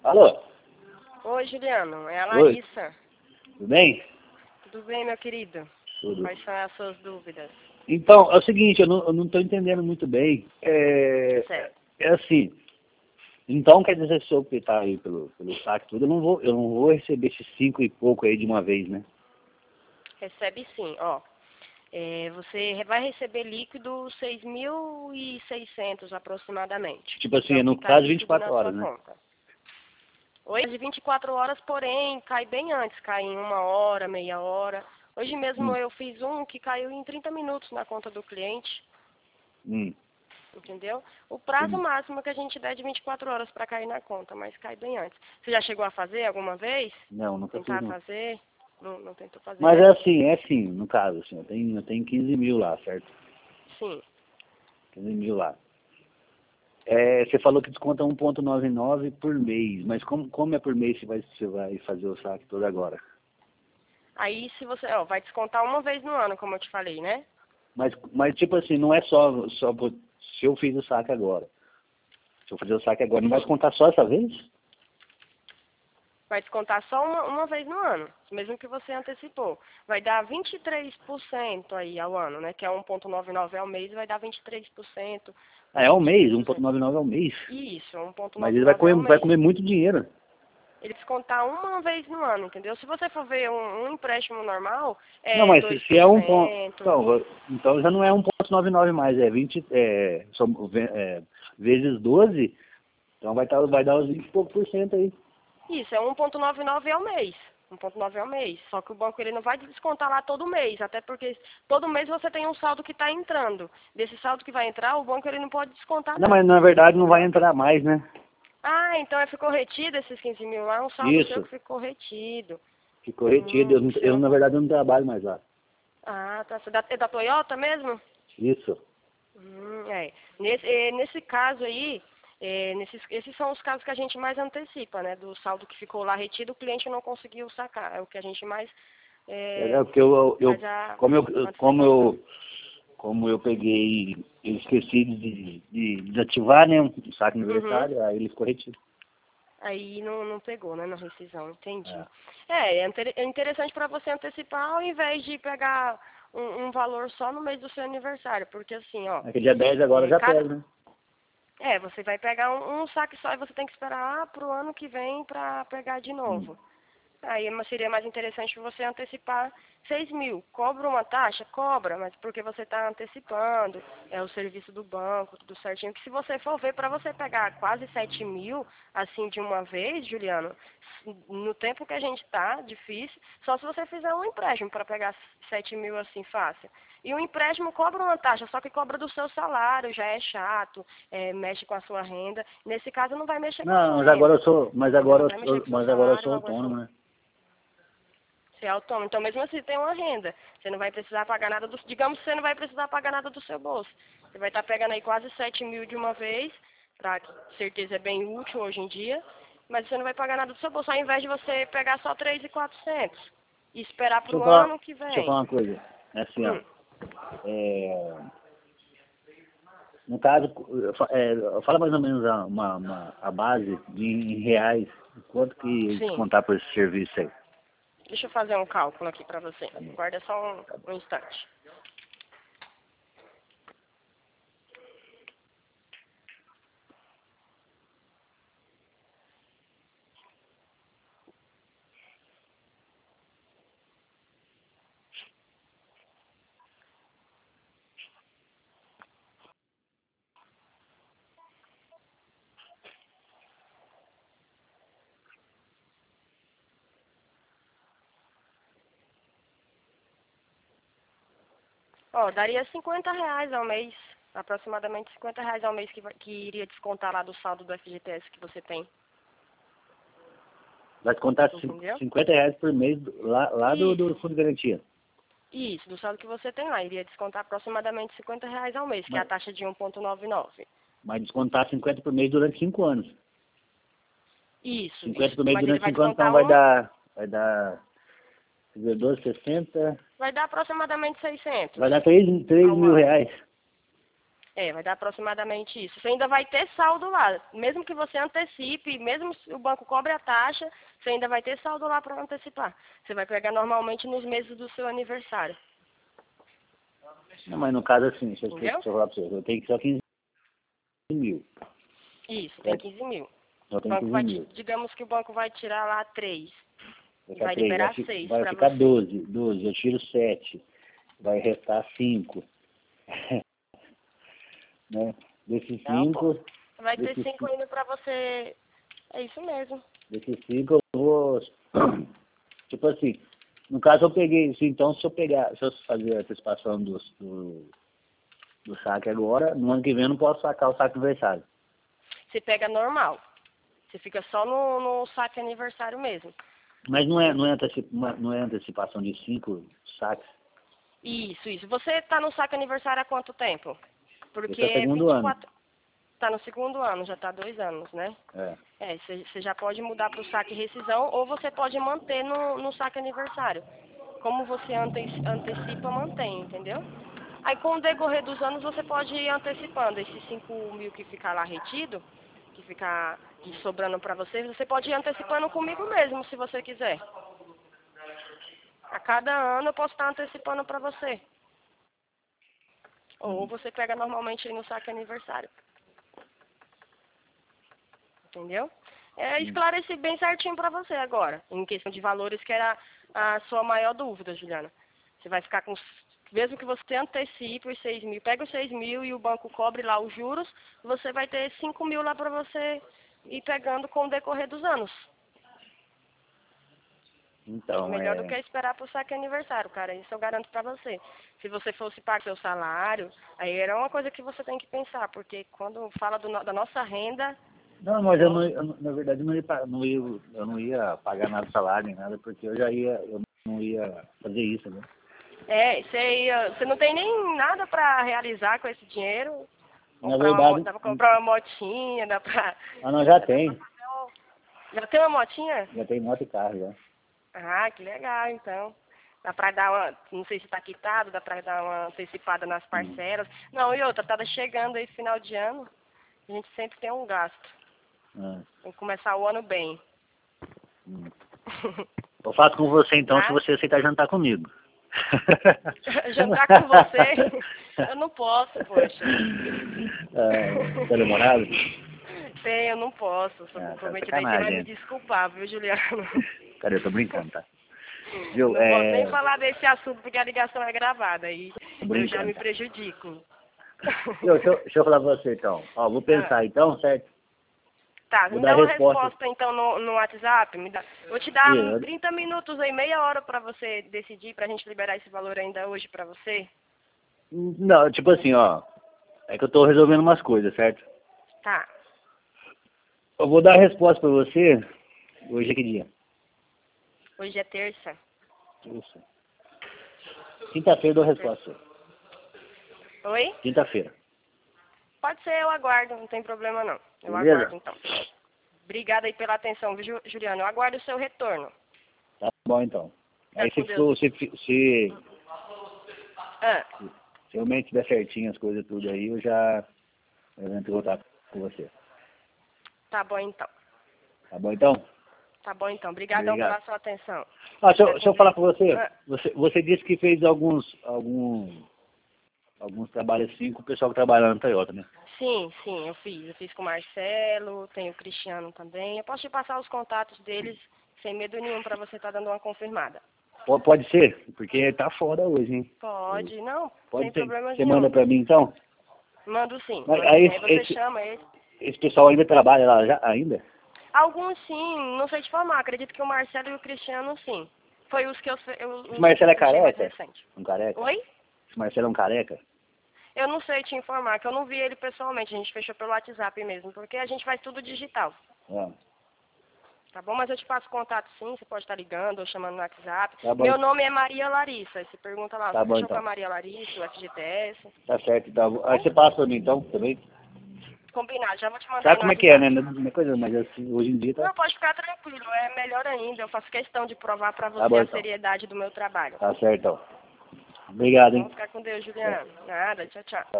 Alô? Oi, Juliano. É a Oi. Larissa. Tudo bem? Tudo bem, meu querido? Tudo. Quais são as suas dúvidas? Então, é o seguinte, eu não estou entendendo muito bem. Certo. É assim, então quer dizer, se eu optar aí pelo saque tudo, eu não vou receber esses 5 e pouco aí de uma vez, né? Recebe sim, ó. Você vai receber líquido 6.600 aproximadamente. Tipo Que é assim, o no que cai caso líquido 24 na sua horas, né? conta. Hoje de 24 horas, porém, cai bem antes. Cai em 1 hora, meia hora. Hoje mesmo Hum, eu fiz um que caiu em 30 minutos na conta do cliente. hum, Entendeu? O prazo entendi. máximo que a gente dá é de 24 horas para cair na conta, mas cai bem antes. Você já chegou a fazer alguma vez? Não, nunca fiz Tentar não. fazer? Não tentou fazer, Mas né? é assim, no caso, assim, eu tenho 15 mil lá, certo? Sim. 15 mil lá. Você falou que desconta 1,99 por mês, mas como é por mês você vai fazer o saque todo agora? Aí se você, ó, vai descontar uma vez no ano, como eu te falei, né? Mas tipo assim, não é se eu fiz o saque agora. Se eu fazer o saque agora, não vai Sim. descontar só essa vez? Vai descontar só uma vez no ano, mesmo que você antecipou. Vai dar 23% aí ao ano, né? Que é 1,99 ao mês, vai dar 23%, Ah, uns é um mês, 23%. 1,99 é um mês. Isso, Mas ele 1,99 é ao vai mês. comer muito dinheiro. Ele descontar uma vez no ano, entendeu? Se você for ver um empréstimo normal, Não, é mas dois se por é um ponto. cento. Então já não é 1,99 mais, é 20, vezes 12, então vai dar os 20 e pouco por cento aí. Isso, é 1,99 ao mês. 1,9 ao mês. Só que o banco ele não vai te descontar lá todo mês, até porque todo mês você tem um saldo que está entrando. Desse saldo que vai entrar, o banco ele não pode descontar Não, não, mas na verdade não vai entendeu? entrar mais, né? Ah, então ficou retido esses 15 mil lá, um saldo seu Isso, que ficou retido. ficou retido. Seu... Na verdade, eu não trabalho mais lá. Ah, tá. É da Toyota mesmo? Isso. É. Nesse caso aí, esses são os casos que a gente mais antecipa, né? Do saldo que ficou lá retido, o cliente não conseguiu sacar. É o que a gente mais É porque faz a como antecipação. como eu peguei, eu esqueci de desativar, né, um saque Uhum. aniversário, aí ele ficou retido. Aí não pegou, né, na rescisão, entendi. É. É interessante para você antecipar ao invés de pegar um valor só no mês do seu aniversário, porque assim, ó, É que dia 10 agora é, já cada, pega, né? você vai pegar um saque só e você tem que esperar pro ano que vem para pegar de Hum. novo. Aí seria mais interessante você antecipar 6 mil. Cobra uma taxa? Cobra, mas porque você está antecipando, é o serviço do banco, tudo certinho. Que se você for ver, para você pegar quase 7 mil, assim, de uma vez, Juliano, no tempo que a gente está, difícil, só se você fizer um empréstimo para pegar 7 mil assim fácil. E o empréstimo cobra uma taxa, só que cobra do seu salário, já é chato, mexe com a sua renda. Nesse caso, não vai mexer com a Não, sua renda, entendeu? Não vai mexer com o seu mas agora eu salário, sou algo assim. autônomo, né? Você é autônomo. Então, mesmo assim, tem uma renda. Você não vai precisar pagar nada do... Digamos que você não vai precisar pagar nada do seu bolso. Você vai estar pegando aí quase 7 mil de uma vez, pra certeza é bem útil hoje em dia, mas você não vai pagar nada do seu bolso, ao invés de você pegar só 3.400 e esperar para o ano que Deixa eu vem. falar uma coisa. É assim, ó. Hum. É, no caso, fala mais ou menos a base em reais, quanto que Sim. descontar por esse serviço aí. Deixa eu fazer um cálculo aqui para você. Tá bom, Guarda só tá bom. um instante. Ó, daria R$ 50 ao mês, aproximadamente R$ 50 ao mês que iria descontar lá do saldo do FGTS que você tem, Vai descontar entendeu? R$ 50 por mês lá do Isso, Fundo de Garantia. isso, do saldo que você tem lá, iria descontar aproximadamente R$ 50 ao mês, que é a Mas, taxa de 1,99. mas descontar 50 por mês durante 5 anos. Isso, 50 isso, por mês mas ele durante vai 5 anos, então descontar uma, vai dar, quer dizer, 12, 60, vai dar aproximadamente 600 vai dar 3 ao mil ano. reais. Vai dar aproximadamente isso. Você ainda vai ter saldo lá. Mesmo que você antecipe, mesmo se o banco cobre a taxa, você ainda vai ter saldo lá para antecipar. Você vai pegar normalmente nos meses do seu aniversário. Não, mas no caso assim, deixa eu Entendeu? falar pra você, eu tenho que só 15 mil. Isso, tem 15 mil. Eu O tenho banco 15 mil. digamos que o banco vai tirar lá 3 Vai e ficar vai 3, liberar 6 vai para ficar você. 12, eu tiro 7, vai restar 5. Né? Desses Então, pô, 5, vai ter 5 indo para você. É isso mesmo. desses 5 eu vou, tipo assim, no caso eu peguei, então se eu fazer a antecipação do saque agora, no ano que vem eu não posso sacar o saque aniversário. Você pega normal. Você fica só no saque aniversário mesmo. Mas não é antecipação de 5 saques? Isso. Você está no saque aniversário há quanto tempo? Porque Esse é o segundo ano. Está no segundo ano, já está 2 anos, né? Você já pode mudar para o saque rescisão ou você pode manter no saque aniversário. Como você antecipa, mantém, entendeu? Aí com o decorrer dos anos você pode ir antecipando esses 5 mil que ficar lá retido, que ficar sobrando para você pode ir antecipando comigo mesmo, se você quiser. A cada ano eu posso estar antecipando para você. Ou você pega normalmente aí no saque aniversário. Entendeu? Esclareci bem certinho para você agora, em questão de valores, que era a sua maior dúvida, Juliana. Você vai ficar com, mesmo que você antecipe os 6 mil, pega os 6 mil e o banco cobre lá os juros, você vai ter 5 mil lá para você ir pegando com o decorrer dos anos. Então, Melhor do que esperar para o saque aniversário, cara. Isso eu garanto para você. Se você fosse pagar seu salário, aí era uma coisa que você tem que pensar, porque quando fala da nossa renda... Não, mas na verdade eu não ia pagar nada de salário nem nada, porque eu não ia fazer isso, né? Você não tem nem nada para realizar com esse dinheiro. Na verdade... Dá pra comprar uma motinha, dá pra... não, já tem. Já tem uma motinha? Já tem moto e carro, já. Ah, que legal, então. Dá pra dar uma, não sei se tá quitado, dá pra dar uma antecipada nas parcelas. Não, e outra, tá chegando aí final de ano, a gente sempre tem um gasto. Tem que começar o ano bem. Eu faço com você então, se você aceitar jantar comigo. Jantar com você? Eu não posso, poxa. Tá demorado? Eu não posso. Sou comprometida aí, você vai me desculpar, viu, Juliano? Cara, eu tô brincando, tá? Viu, não posso nem falar desse assunto porque a ligação é gravada aí. Eu já me prejudico. Deixa eu falar pra você então. Vou pensar então, certo? Tá, me dá uma resposta então no WhatsApp. Vou te dar 30 minutos aí, meia hora pra você decidir, pra gente liberar esse valor ainda hoje pra você. Não, tipo assim, é que eu tô resolvendo umas coisas, certo? Tá. Eu vou dar a resposta pra você. Hoje é que dia? Hoje é terça. Isso. Quinta-feira eu dou a resposta. Oi? Quinta-feira. Pode ser, eu aguardo, não tem problema não. Eu Beleza? aguardo então. Obrigada aí pela atenção, viu, Juliano? Eu aguardo o seu retorno. Tá bom então. Aí se realmente der certinho as coisas tudo aí, eu entro em contato com você. Tá bom então. Tá bom então? Tá bom então. Obrigadão pela sua atenção. Deixa eu falar com você. Você disse que fez alguns trabalhos assim com o pessoal que trabalha na Toyota, né? Sim, eu fiz. Eu fiz com o Marcelo, tem o Cristiano também. Eu posso te passar os contatos deles sem medo nenhum pra você estar dando uma confirmada. Pode ser? Porque tá foda hoje, hein? Pode, não. Pode sem ser. problema Você nenhum. manda pra mim então? Mando sim. Aí você chama ele. Esse pessoal ainda trabalha lá ainda? Alguns sim, não sei te informar. Acredito que o Marcelo e o Cristiano sim. Foi os que eu Esse Marcelo é careca? Um careca? Oi? Esse Marcelo é um careca? Eu não sei te informar, que eu não vi ele pessoalmente. A gente fechou pelo WhatsApp mesmo, porque a gente faz tudo digital. Tá bom? Mas eu te passo contato sim, você pode estar ligando ou chamando no WhatsApp. Meu nome é Maria Larissa, você pergunta lá, você fechou com a Maria Larissa, o FGTS. Tá certo, tá bom. Aí você passa pra mim então, também? Combinado, já vou te mandar. Sabe como é que é, né? Não é coisa, mas assim, hoje em dia tá... Não, pode ficar tranquilo, é melhor ainda. Eu faço questão de provar pra você a seriedade do meu trabalho. Tá certo, então. Obrigado, hein? Vamos ficar com Deus, Juliano. Nada, tchau, tchau.